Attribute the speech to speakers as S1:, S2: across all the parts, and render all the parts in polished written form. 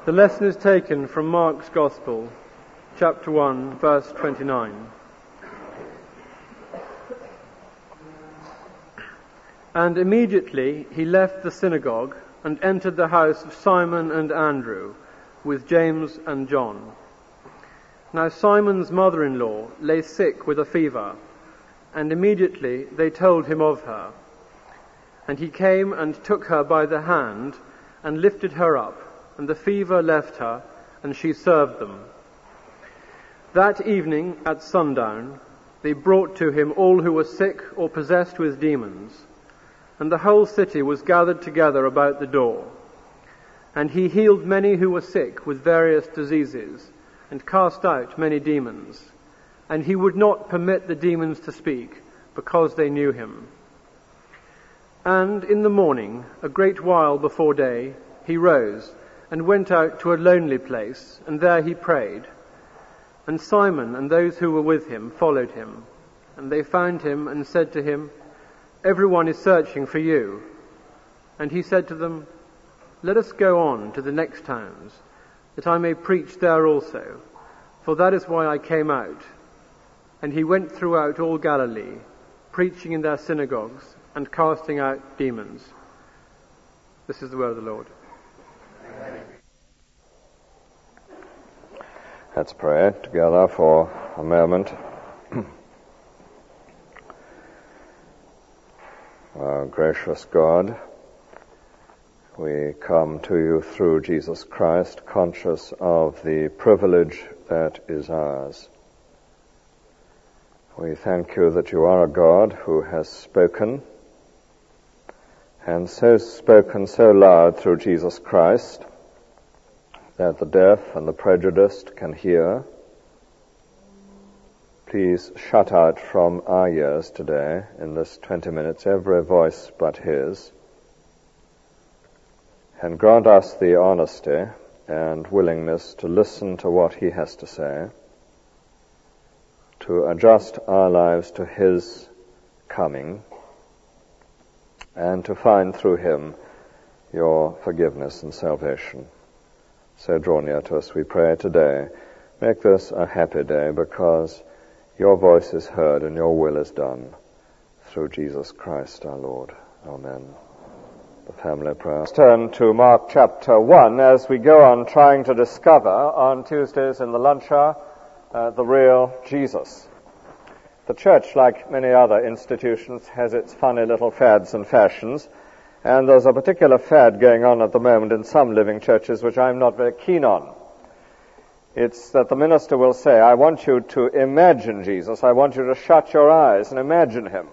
S1: The lesson is taken from Mark's Gospel, chapter 1, verse 29. And immediately he left the synagogue and entered the house of Simon and Andrew with James and John. Now Simon's mother-in-law lay sick with a fever, and immediately they told him of her. And he came and took her by the hand and lifted her up, and the fever left her, and she served them. That evening at sundown they brought to him all who were sick or possessed with demons, and the whole city was gathered together about the door. And he healed many who were sick with various diseases, and cast out many demons. And he would not permit the demons to speak, because they knew him. And in the morning, a great while before day, he rose and went out to a lonely place, and there he prayed. And Simon and those who were with him followed him. And they found him and said to him, "Everyone is searching for you." And he said to them, "Let us go on to the next towns, that I may preach there also, for that is why I came out." And he went throughout all Galilee, preaching in their synagogues and casting out demons. This is the word of the Lord.
S2: Let's pray together for a moment. Our gracious God, we come to you through Jesus Christ, conscious of the privilege that is ours. We thank you that you are a God who has spoken, and so spoken so loud through Jesus Christ that the deaf and the prejudiced can hear. Please shut out from our ears today, in this 20 minutes, every voice but his, and grant us the honesty and willingness to listen to what he has to say, to adjust our lives to his coming, and to find through him your forgiveness and salvation. So draw near to us, we pray today. Make this a happy day, because your voice is heard and your will is done through Jesus Christ our Lord. Amen. The family prayer. Let's turn to Mark chapter 1 as we go on trying to discover on Tuesdays in the lunch hour the real Jesus. The church, like many other institutions, has its funny little fads and fashions, and there's a particular fad going on at the moment in some living churches which I'm not very keen on. It's that the minister will say, "I want you to imagine Jesus. I want you to shut your eyes and imagine him."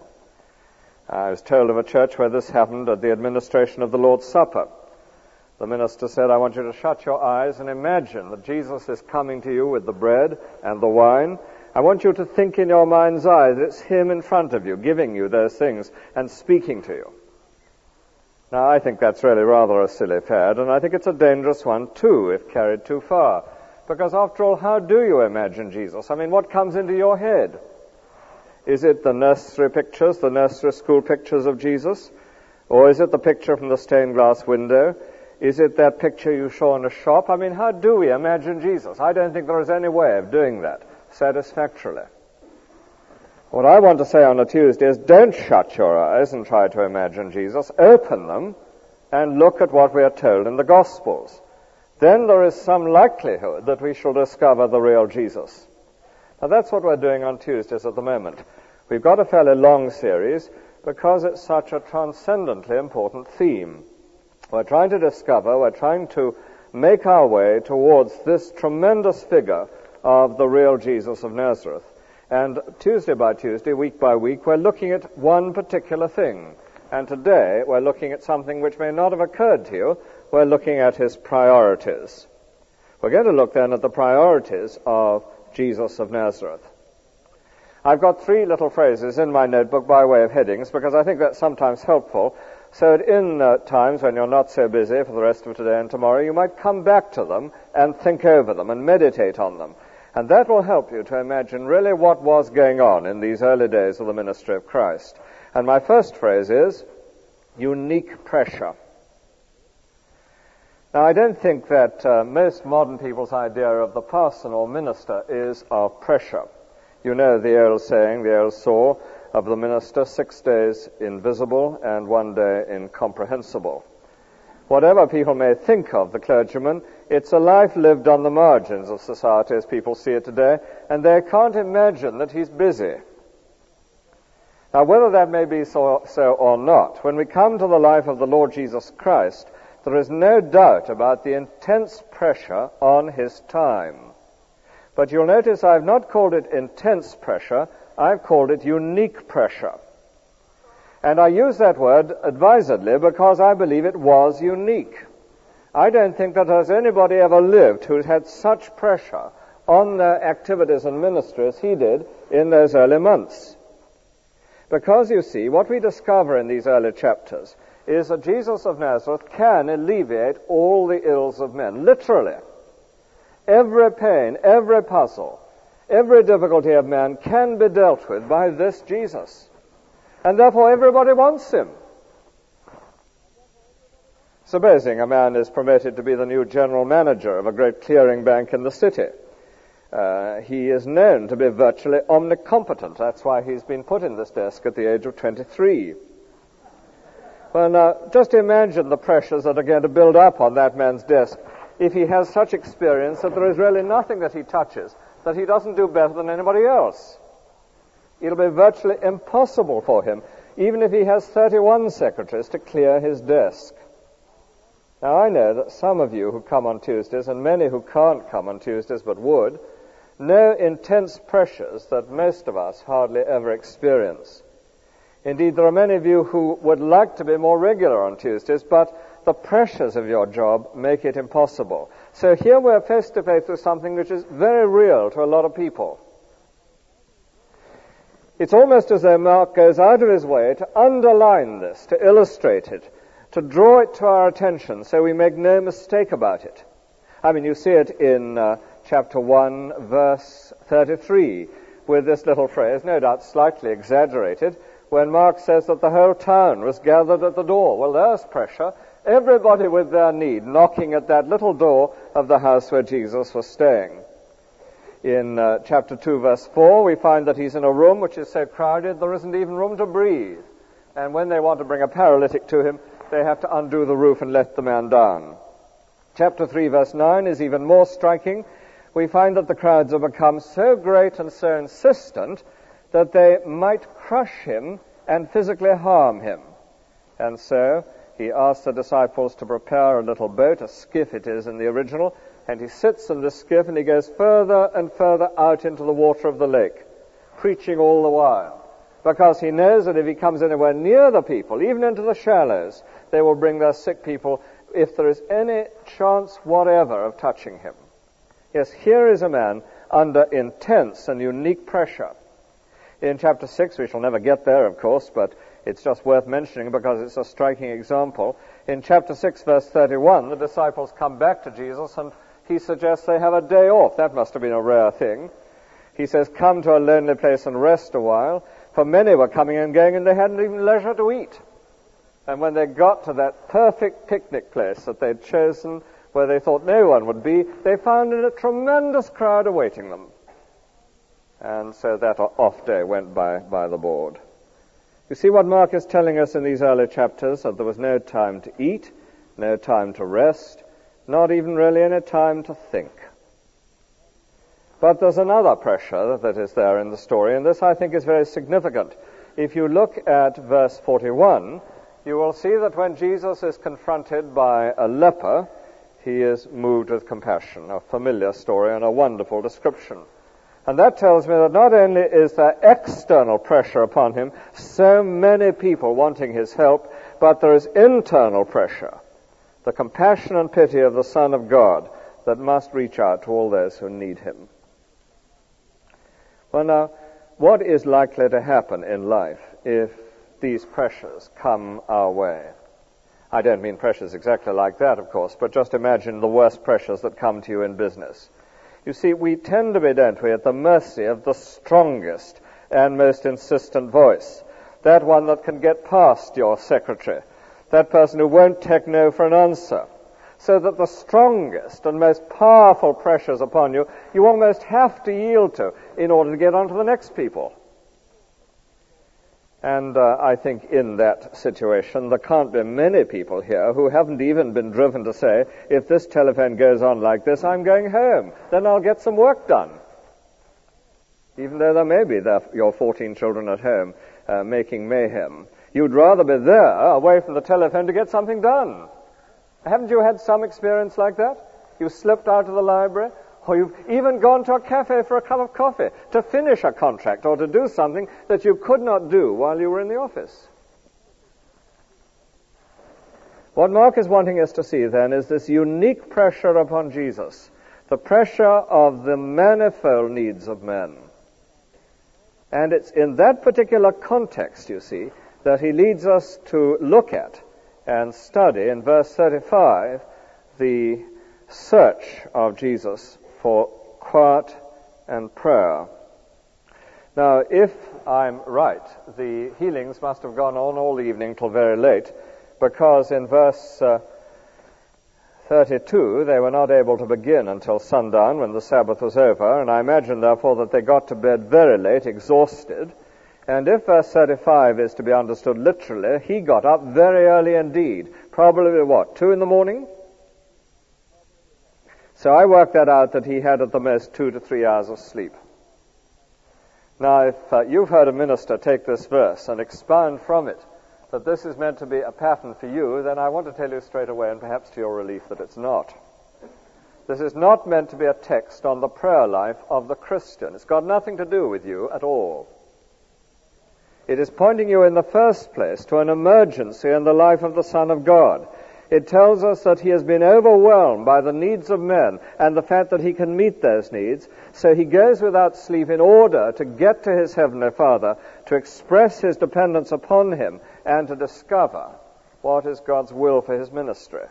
S2: I was told of a church where this happened at the administration of the Lord's Supper. The minister said, "I want you to shut your eyes and imagine that Jesus is coming to you with the bread and the wine. I want you to think in your mind's eye that it's him in front of you, giving you those things and speaking to you." Now, I think that's really rather a silly fad, and I think it's a dangerous one too, if carried too far. Because after all, how do you imagine Jesus? I mean, what comes into your head? Is it the nursery pictures, the nursery school pictures of Jesus? Or is it the picture from the stained glass window? Is it that picture you saw in a shop? I mean, how do we imagine Jesus? I don't think there is any way of doing that satisfactorily. What I want to say on a Tuesday is, don't shut your eyes and try to imagine Jesus. Open them and look at what we are told in the Gospels. Then there is some likelihood that we shall discover the real Jesus. Now that's what we're doing on Tuesdays at the moment. We've got a fairly long series because it's such a transcendently important theme. We're trying to discover, we're trying to make our way towards this tremendous figure of the real Jesus of Nazareth. And Tuesday by Tuesday, week by week, we're looking at one particular thing. And today, we're looking at something which may not have occurred to you. We're looking at his priorities. We're going to look then at the priorities of Jesus of Nazareth. I've got 3 little phrases in my notebook by way of headings, because I think that's sometimes helpful, so that in times when you're not so busy for the rest of today and tomorrow, you might come back to them and think over them and meditate on them. And that will help you to imagine really what was going on in these early days of the ministry of Christ. And my first phrase is unique pressure. Now, I don't think that most modern people's idea of the parson or minister is of pressure. You know the old saying, the old saw of the minister, 6 days invisible and 1 day incomprehensible. Whatever people may think of the clergyman, it's a life lived on the margins of society as people see it today, and they can't imagine that he's busy. Now, whether that may be so or not, when we come to the life of the Lord Jesus Christ, there is no doubt about the intense pressure on his time. But you'll notice I've not called it intense pressure, I've called it unique pressure. And I use that word advisedly because I believe it was unique. I don't think that there's anybody ever lived who's had such pressure on their activities and ministry as he did in those early months. Because, you see, what we discover in these early chapters is that Jesus of Nazareth can alleviate all the ills of men, literally. Every pain, every puzzle, every difficulty of man can be dealt with by this Jesus. And therefore everybody wants him. Supposing a man is promoted to be the new general manager of a great clearing bank in the city. He is known to be virtually omnicompetent. That's why he's been put in this desk at the age of 23. Well, now, just imagine the pressures that are going to build up on that man's desk if he has such experience that there is really nothing that he touches that he doesn't do better than anybody else. It'll be virtually impossible for him, even if he has 31 secretaries, to clear his desk. Now, I know that some of you who come on Tuesdays, and many who can't come on Tuesdays but would, know intense pressures that most of us hardly ever experience. Indeed, there are many of you who would like to be more regular on Tuesdays, but the pressures of your job make it impossible. So here we're face to face with something which is very real to a lot of people. It's almost as though Mark goes out of his way to underline this, to illustrate it, to draw it to our attention so we make no mistake about it. I mean, you see it in chapter 1, verse 33, with this little phrase, no doubt slightly exaggerated, when Mark says that the whole town was gathered at the door. Well, there's pressure. Everybody with their need knocking at that little door of the house where Jesus was staying. In chapter 2, verse 4, we find that he's in a room which is so crowded there isn't even room to breathe. And when they want to bring a paralytic to him, they have to undo the roof and let the man down. Chapter 3, verse 9 is even more striking. We find that the crowds have become so great and so insistent that they might crush him and physically harm him. And so he asks the disciples to prepare a little boat, a skiff it is in the original, and he sits in the skiff and he goes further and further out into the water of the lake, preaching all the while, because he knows that if he comes anywhere near the people, even into the shallows, they will bring their sick people if there is any chance whatever of touching him. Yes, here is a man under intense and unique pressure. In chapter 6, we shall never get there, of course, but it's just worth mentioning because it's a striking example. In chapter 6, verse 31, the disciples come back to Jesus and he suggests they have a day off. That must have been a rare thing. He says, come to a lonely place and rest a while, for many were coming and going and they hadn't even leisure to eat. And when they got to that perfect picnic place that they'd chosen, where they thought no one would be, they found a tremendous crowd awaiting them. And so that off day went by the board. You see what Mark is telling us in these early chapters, that there was no time to eat, no time to rest, not even really any time to think. But there's another pressure that is there in the story, and this I think is very significant. If you look at verse 41, you will see that when Jesus is confronted by a leper, he is moved with compassion, a familiar story and a wonderful description. And that tells me that not only is there external pressure upon him, so many people wanting his help, but there is internal pressure, the compassion and pity of the Son of God that must reach out to all those who need him. Well, now, what is likely to happen in life if these pressures come our way? I don't mean pressures exactly like that, of course, but just imagine the worst pressures that come to you in business. You see, we tend to be, don't we, at the mercy of the strongest and most insistent voice, that one that can get past your secretary, that person who won't take no for an answer, so that the strongest and most powerful pressures upon you, you almost have to yield to in order to get on to the next people. And I think in that situation, there can't be many people here who haven't even been driven to say, if this telephone goes on like this, I'm going home. Then I'll get some work done. Even though there may be your 14 children at home making mayhem. You'd rather be there, away from the telephone, to get something done. Haven't you had some experience like that? You slipped out of the library, or you've even gone to a cafe for a cup of coffee to finish a contract or to do something that you could not do while you were in the office. What Mark is wanting us to see then is this unique pressure upon Jesus, the pressure of the manifold needs of men. And it's in that particular context, you see, that he leads us to look at and study in verse 35 the search of Jesus for quiet and prayer. Now, if I'm right, the healings must have gone on all evening till very late, because in verse 32 they were not able to begin until sundown when the Sabbath was over, and I imagine therefore that they got to bed very late, exhausted. And if verse 35 is to be understood literally, he got up very early indeed, probably 2 in the morning? So I worked that out that he had at the most 2 to 3 hours of sleep. Now, if you've heard a minister take this verse and expound from it that this is meant to be a pattern for you, then I want to tell you straight away, and perhaps to your relief, that it's not. This is not meant to be a text on the prayer life of the Christian. It's got nothing to do with you at all. It is pointing you in the first place to an emergency in the life of the Son of God. It tells us that he has been overwhelmed by the needs of men and the fact that he can meet those needs. So he goes without sleep in order to get to his Heavenly Father, to express his dependence upon him, and to discover what is God's will for his ministry.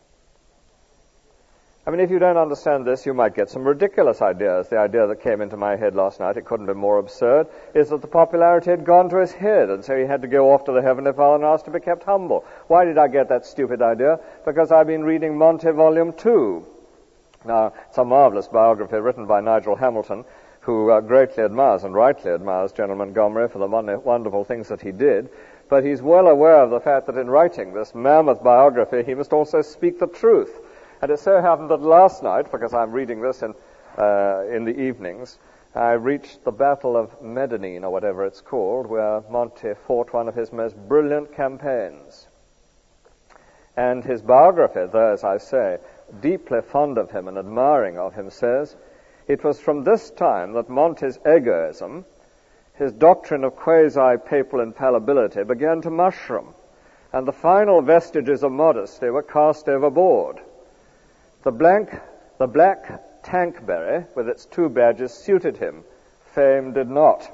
S2: I mean, if you don't understand this, you might get some ridiculous ideas. The idea that came into my head last night, it couldn't be more absurd, is that the popularity had gone to his head, and so he had to go off to the Heavenly Father and ask to be kept humble. Why did I get that stupid idea? Because I've been reading Monty Volume 2. Now, it's a marvelous biography written by Nigel Hamilton, who greatly admires, and rightly admires, General Montgomery for the wonderful things that he did. But he's well aware of the fact that in writing this mammoth biography, he must also speak the truth. And it so happened that last night, because I'm reading this in the evenings, I reached the Battle of Medellin, or whatever it's called, where Monty fought one of his most brilliant campaigns. And his biographer, though, as I say, deeply fond of him and admiring of him, says, it was from this time that Monty's egoism, his doctrine of quasi-papal infallibility, began to mushroom, and the final vestiges of modesty were cast overboard. The black tankberry with its 2 badges suited him. Fame did not.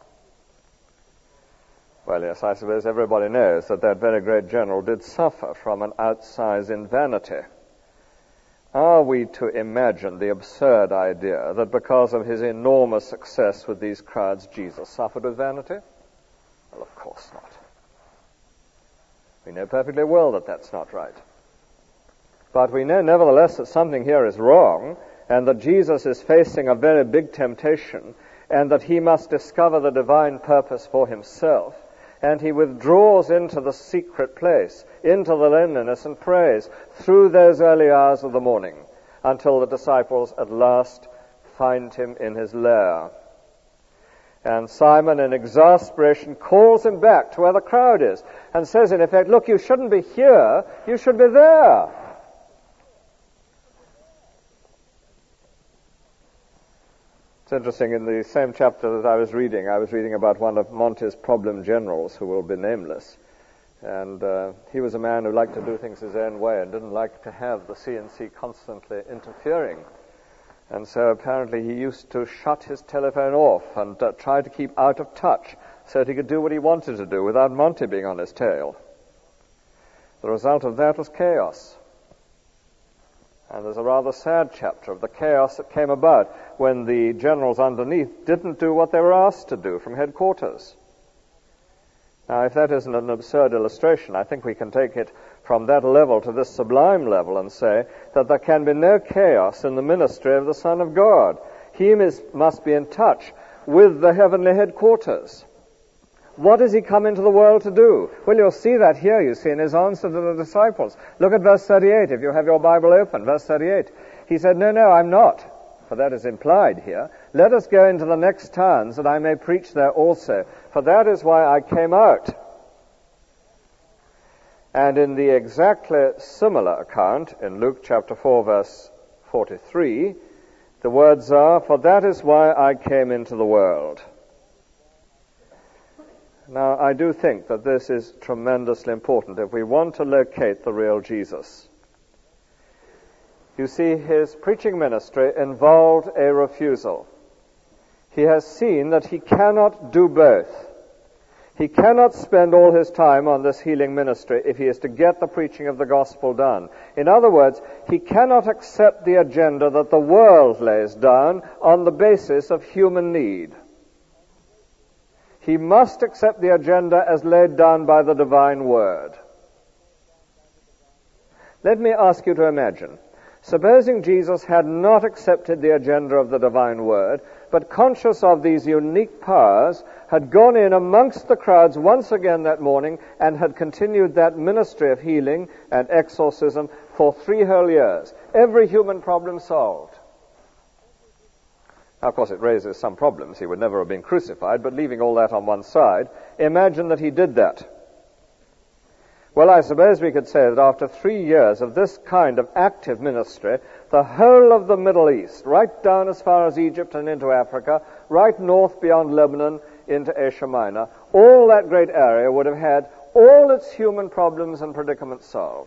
S2: Well, yes, I suppose everybody knows that very great general did suffer from an outsize in vanity. Are we to imagine the absurd idea that because of his enormous success with these crowds, Jesus suffered with vanity? Well, of course not. We know perfectly well that that's not right. But we know nevertheless that something here is wrong, and that Jesus is facing a very big temptation, and that he must discover the divine purpose for himself. And he withdraws into the secret place, into the loneliness, and prays through those early hours of the morning, until the disciples at last find him in his lair. And Simon, in exasperation, calls him back to where the crowd is, and says, in effect, look, you shouldn't be here, you should be there. It's interesting, in the same chapter that I was reading about one of Monty's problem generals who will be nameless. And he was a man who liked to do things his own way and didn't like to have the C&C constantly interfering. And so apparently he used to shut his telephone off and try to keep out of touch so that he could do what he wanted to do without Monty being on his tail. The result of that was chaos. And there's a rather sad chapter of the chaos that came about when the generals underneath didn't do what they were asked to do from headquarters. Now, if that isn't an absurd illustration, I think we can take it from that level to this sublime level and say that there can be no chaos in the ministry of the Son of God. He must be in touch with the heavenly headquarters. What does he come into the world to do? Well, you'll see that here, you see, in his answer to the disciples. Look at verse 38, if you have your Bible open, verse 38. He said, no, I'm not, for that is implied here. Let us go into the next towns, that I may preach there also, for that is why I came out. And in the exactly similar account, in Luke chapter 4, verse 43, the words are, for that is why I came into the world. Now, I do think that this is tremendously important if we want to locate the real Jesus. You see, his preaching ministry involved a refusal. He has seen that he cannot do both. He cannot spend all his time on this healing ministry if he is to get the preaching of the gospel done. In other words, he cannot accept the agenda that the world lays down on the basis of human need. He must accept the agenda as laid down by the divine word. Let me ask you to imagine, supposing Jesus had not accepted the agenda of the divine word, but conscious of these unique powers, had gone in amongst the crowds once again that morning and had continued that ministry of healing and exorcism for 3 whole years. Every human problem solved. Now, of course, it raises some problems. He would never have been crucified, but leaving all that on one side, imagine that he did that. Well, I suppose we could say that after 3 years of this kind of active ministry, the whole of the Middle East, right down as far as Egypt and into Africa, right north beyond Lebanon into Asia Minor, all that great area would have had all its human problems and predicaments solved.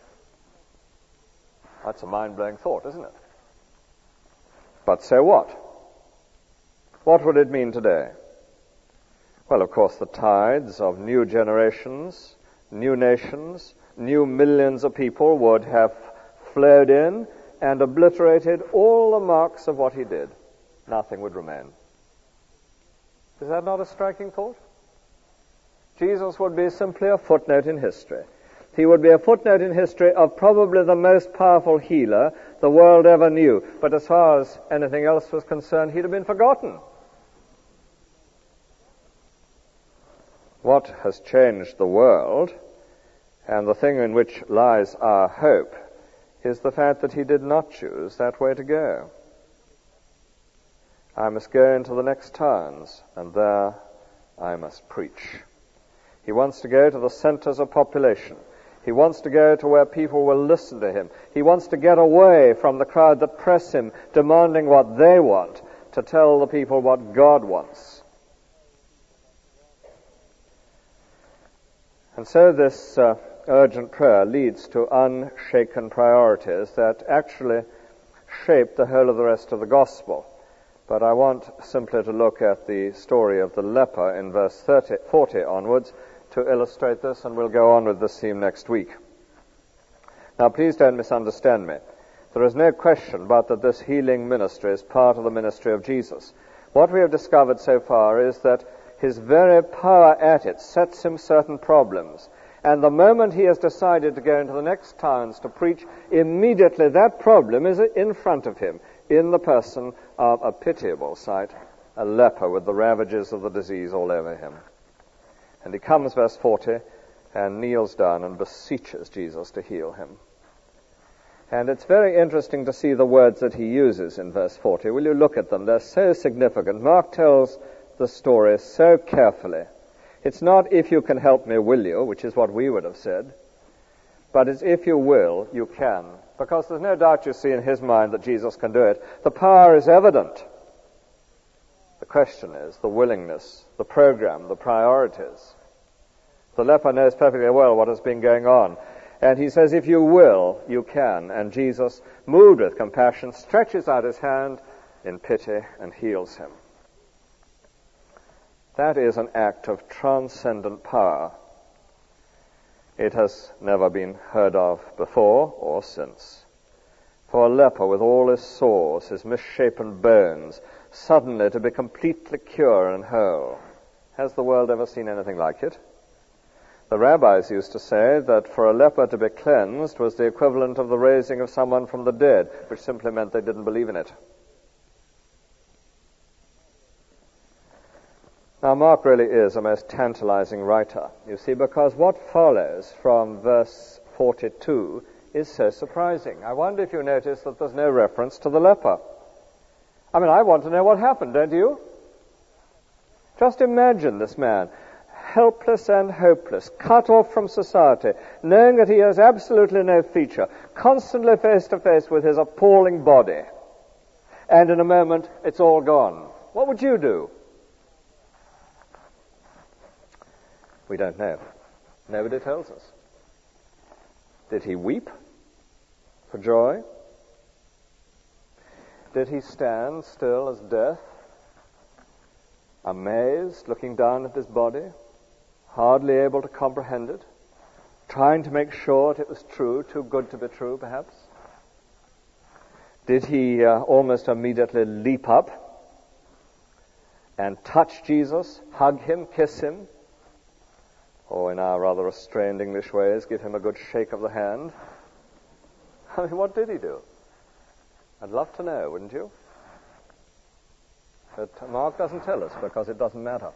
S2: That's a mind-blowing thought, isn't it? But so what? What would it mean today? Well, of course, the tides of new generations, new nations, new millions of people would have flowed in and obliterated all the marks of what he did. Nothing would remain. Is that not a striking thought? Jesus would be simply a footnote in history. He would be a footnote in history of probably the most powerful healer the world ever knew. But as far as anything else was concerned, he'd have been forgotten. What has changed the world, and the thing in which lies our hope, is the fact that he did not choose that way to go. I must go into the next towns, and there I must preach. He wants to go to the centers of population. He wants to go to where people will listen to him. He wants to get away from the crowd that press him, demanding what they want, to tell the people what God wants. And so this urgent prayer leads to unshaken priorities that actually shape the whole of the rest of the gospel. But I want simply to look at the story of the leper in verse 40 onwards to illustrate this, and we'll go on with this theme next week. Now, please don't misunderstand me. There is no question but that this healing ministry is part of the ministry of Jesus. What we have discovered so far is that his very power at it sets him certain problems. And the moment he has decided to go into the next towns to preach, immediately that problem is in front of him, in the person of a pitiable sight, a leper with the ravages of the disease all over him. And he comes, verse 40, and kneels down and beseeches Jesus to heal him. And it's very interesting to see the words that he uses in verse 40. Will you look at them? They're so significant. Mark tells the story so carefully. It's not, if you can help me, will you, which is what we would have said, but it's, if you will, you can. Because there's no doubt, you see, in his mind that Jesus can do it. The power is evident. The question is the willingness, the program, the priorities. The leper knows perfectly well what has been going on. And he says, if you will, you can. And Jesus, moved with compassion, stretches out his hand in pity and heals him. That is an act of transcendent power. It has never been heard of before or since. For a leper with all his sores, his misshapen bones, suddenly to be completely cured and whole. Has the world ever seen anything like it? The rabbis used to say that for a leper to be cleansed was the equivalent of the raising of someone from the dead, which simply meant they didn't believe in it. Now, Mark really is a most tantalizing writer, you see, because what follows from verse 42 is so surprising. I wonder if you notice that there's no reference to the leper. I mean, I want to know what happened, don't you? Just imagine this man, helpless and hopeless, cut off from society, knowing that he has absolutely no future, constantly face to face with his appalling body. And in a moment, it's all gone. What would you do? We don't know. Nobody tells us. Did he weep for joy? Did he stand still as death, amazed, looking down at his body, hardly able to comprehend it, trying to make sure that it was true, too good to be true, perhaps? Did he almost immediately leap up and touch Jesus, hug him, kiss him, or in our rather restrained English ways, give him a good shake of the hand? I mean, what did he do? I'd love to know, wouldn't you? But Mark doesn't tell us because it doesn't matter.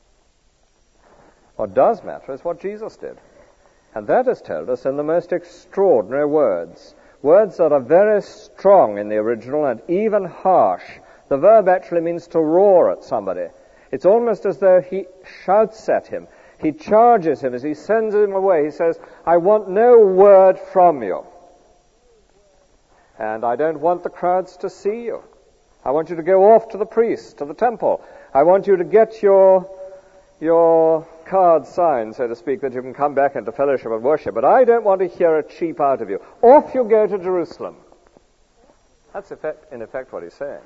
S2: What does matter is what Jesus did. And that is told us in the most extraordinary words. Words that are very strong in the original and even harsh. The verb actually means to roar at somebody. It's almost as though he shouts at him. He charges him as he sends him away. He says, I want no word from you. And I don't want the crowds to see you. I want you to go off to the priest, to the temple. I want you to get your card signed, so to speak, that you can come back into fellowship and worship. But I don't want to hear a cheep out of you. Off you go to Jerusalem. That's in effect what he's saying.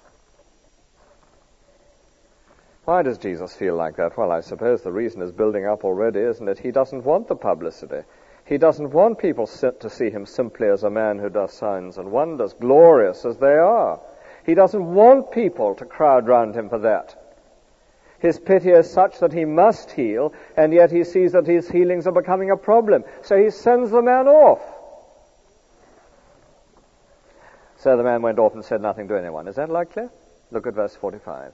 S2: Why does Jesus feel like that? Well, I suppose the reason is building up already, isn't it? He doesn't want the publicity. He doesn't want people to see him simply as a man who does signs and wonders, glorious as they are. He doesn't want people to crowd round him for that. His pity is such that he must heal, and yet he sees that his healings are becoming a problem. So he sends the man off. So the man went off and said nothing to anyone. Is that likely? Look at verse 45.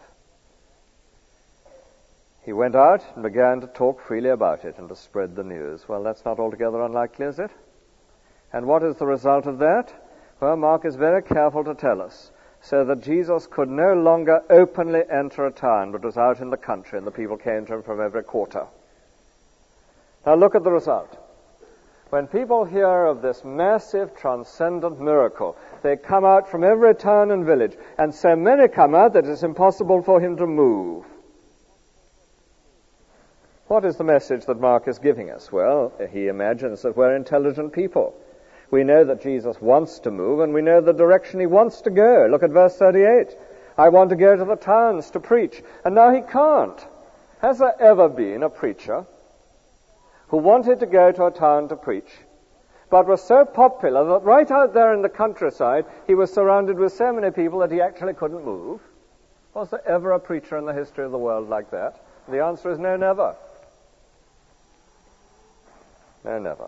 S2: He went out and began to talk freely about it and to spread the news. Well, that's not altogether unlikely, is it? And what is the result of that? Well, Mark is very careful to tell us, so that Jesus could no longer openly enter a town, but was out in the country, and the people came to him from every quarter. Now look at the result. When people hear of this massive, transcendent miracle, they come out from every town and village, and so many come out that it's impossible for him to move. What is the message that Mark is giving us? Well, he imagines that we're intelligent people. We know that Jesus wants to move, and we know the direction he wants to go. Look at verse 38. I want to go to the towns to preach. And now he can't. Has there ever been a preacher who wanted to go to a town to preach, but was so popular that right out there in the countryside, he was surrounded with so many people that he actually couldn't move? Was there ever a preacher in the history of the world like that? The answer is no, never. No, never.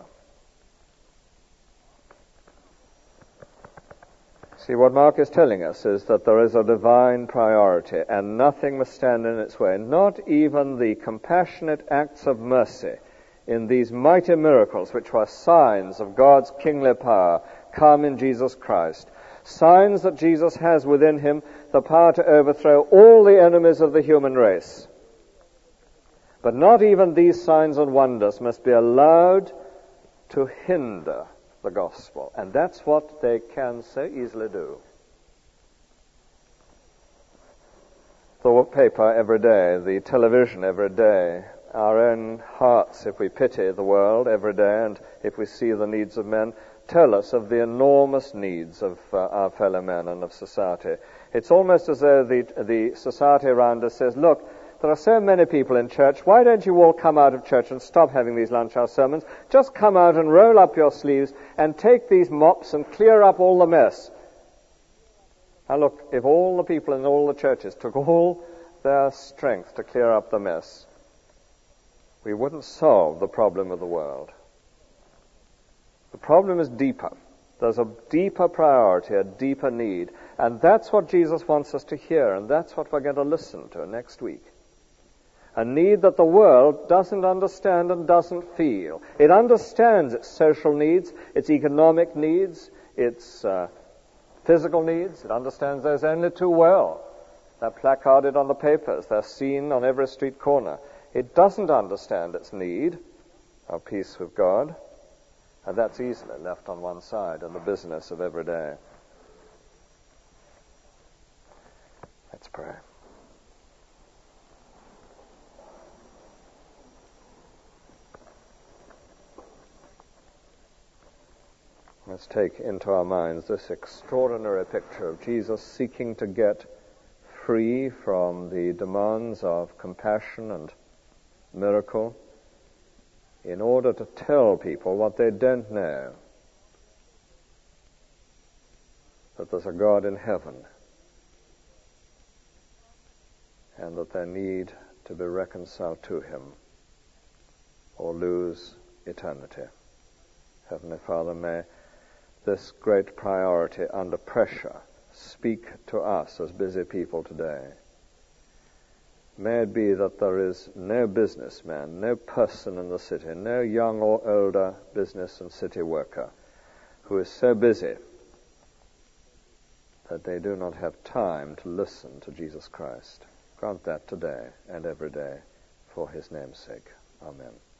S2: See, what Mark is telling us is that there is a divine priority, and nothing must stand in its way, not even the compassionate acts of mercy in these mighty miracles, which were signs of God's kingly power, come in Jesus Christ. Signs that Jesus has within him the power to overthrow all the enemies of the human race. But not even these signs and wonders must be allowed to hinder the gospel. And that's what they can so easily do. The paper every day, the television every day, our own hearts, if we pity the world every day and if we see the needs of men, tell us of the enormous needs of our fellow men and of society. It's almost as though the society around us says, look, there are so many people in church. Why don't you all come out of church and stop having these lunch hour sermons? Just come out and roll up your sleeves and take these mops and clear up all the mess. Now look, if all the people in all the churches took all their strength to clear up the mess, we wouldn't solve the problem of the world. The problem is deeper. There's a deeper priority, a deeper need. And that's what Jesus wants us to hear, and that's what we're going to listen to next week. A need that the world doesn't understand and doesn't feel. It understands its social needs, its economic needs, its physical needs. It understands those only too well. They're placarded on the papers. They're seen on every street corner. It doesn't understand its need of peace with God. And that's easily left on one side in the business of every day. Let's pray. Let's take into our minds this extraordinary picture of Jesus seeking to get free from the demands of compassion and miracle in order to tell people what they don't know, that there's a God in heaven and that they need to be reconciled to him or lose eternity. Heavenly Father, may this great priority under pressure speak to us as busy people today. May it be that there is no businessman, no person in the city, no young or older business and city worker who is so busy that they do not have time to listen to Jesus Christ. Grant that today and every day for his name's sake. Amen.